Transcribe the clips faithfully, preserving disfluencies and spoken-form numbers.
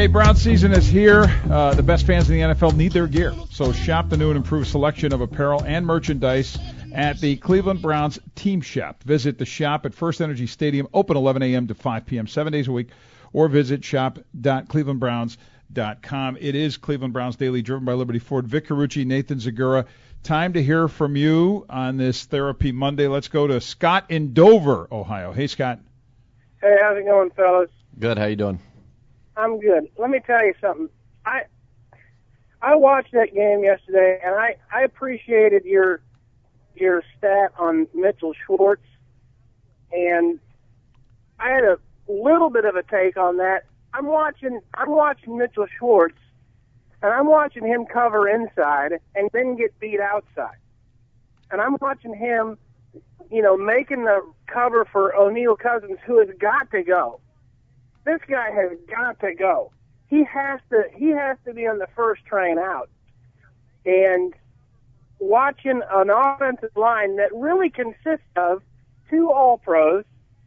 Hey, Brown season is here. Uh, the best fans in the N F L need their gear. So shop the new and improved selection of apparel and merchandise at the Cleveland Browns Team Shop. Visit the shop at First Energy Stadium, open eleven a.m. to five p.m., seven days a week, or visit shop dot cleveland browns dot com. It is Cleveland Browns Daily, driven by Liberty Ford. Vic Carucci, Nathan Zagura. Time to hear from you on this Therapy Monday. Let's go to Scott in Dover, Ohio. Hey, Scott. Hey, how's it going, fellas? Good. How you doing? I'm good. Let me tell you something. I I watched that game yesterday, and I, I appreciated your your stat on Mitchell Schwartz, and I had a little bit of a take on that. I'm watching I'm watching Mitchell Schwartz, and I'm watching him cover inside and then get beat outside. And I'm watching him, you know, making the cover for O'Neal Cousins, who has got to go. This guy has got to go. He has to he has to be on the first train out. And watching an offensive line that really consists of two All-Pros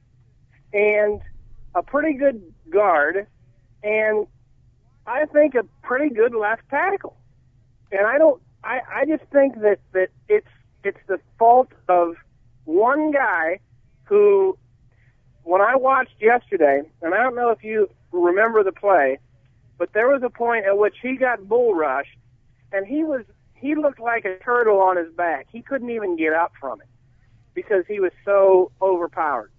and a pretty good guard and I think a pretty good left tackle. And I don't I, I just think that, that it's it's the fault of one guy who, when I watched yesterday, and I don't know if you remember the play, but there was a point at which he got bull rushed, and he was he looked like a turtle on his back. He couldn't even get up from it because he was so overpowered.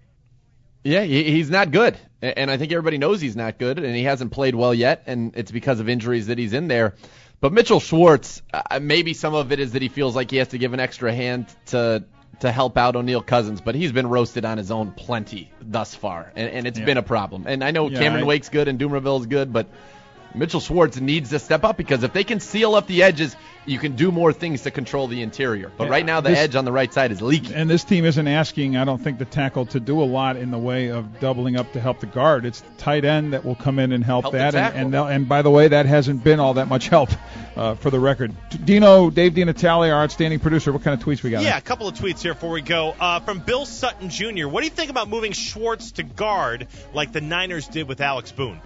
Yeah, he's not good, and I think everybody knows he's not good, and he hasn't played well yet, and it's because of injuries that he's in there. But Mitchell Schwartz, uh, maybe some of it is that he feels like he has to give an extra hand to to help out O'Neal Cousins, but he's been roasted on his own plenty thus far, and, and it's yeah. been a problem. And I know yeah, Cameron I... Wake's good and Doomerville's good, but Mitchell Schwartz needs to step up because if they can seal up the edges, you can do more things to control the interior. But yeah, right now the this, edge on the right side is leaky. And this team isn't asking, I don't think, the tackle to do a lot in the way of doubling up to help the guard. It's the tight end that will come in and help, help that. And, and and by the way, that hasn't been all that much help uh, for the record. Dino, Dave DiNatale, our outstanding producer, what kind of tweets we got? Yeah, a couple of tweets here before we go. Uh, from Bill Sutton Junior What do you think about moving Schwartz to guard like the Niners did with Alex Boone?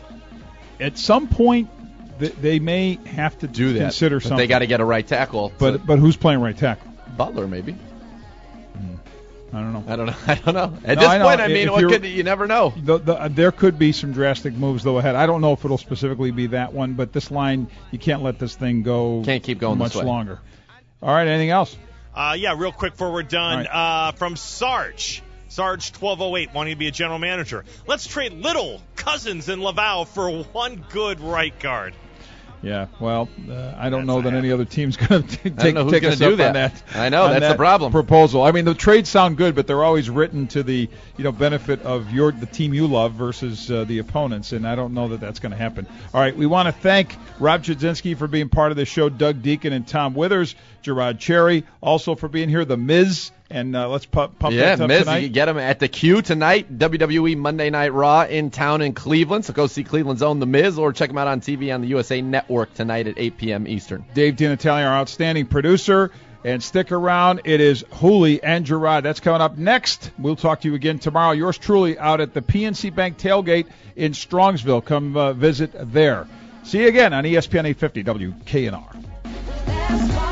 At some point, they may have to do that. Consider but something. They got to get a right tackle. But to... but who's playing right tackle? Butler, maybe. Hmm. I don't know. I don't know. I don't know. At no, this I point, I mean, what could, you never know. The, the, there could be some drastic moves, though, ahead. I don't know if it'll specifically be that one, but this line, you can't let this thing go can't keep going much this way. longer. All right, anything else? Uh, yeah, real quick before we're done. Right. Uh, from Sarge. Sarge twelve oh eight wanting to be a general manager. Let's trade Little, Cousins, and Laval for one good right guard. Yeah, well, uh, I don't that's know that any other team's going to take, take us do up that. on that. I know, that's that the problem. Proposal. I mean, the trades sound good, but they're always written to the you know benefit of your the team you love versus uh, the opponents, and I don't know that that's going to happen. All right, we want to thank Rob Chudzinski for being part of the show, Doug Deacon and Tom Withers, Gerard Cherry, also for being here, The Miz. And uh, let's pump, pump yeah, that up Miz, tonight. you can get him at the Q tonight, W W E Monday Night Raw in town in Cleveland. So go see Cleveland's own The Miz or check him out on T V on the U S A Network tonight at eight p.m. Eastern. Dave DiNatale, our outstanding producer. And stick around. It is Hooley and Gerard. That's coming up next. We'll talk to you again tomorrow. Yours truly out at the P N C Bank tailgate in Strongsville. Come uh, visit there. See you again on E S P N eight fifty W K N R.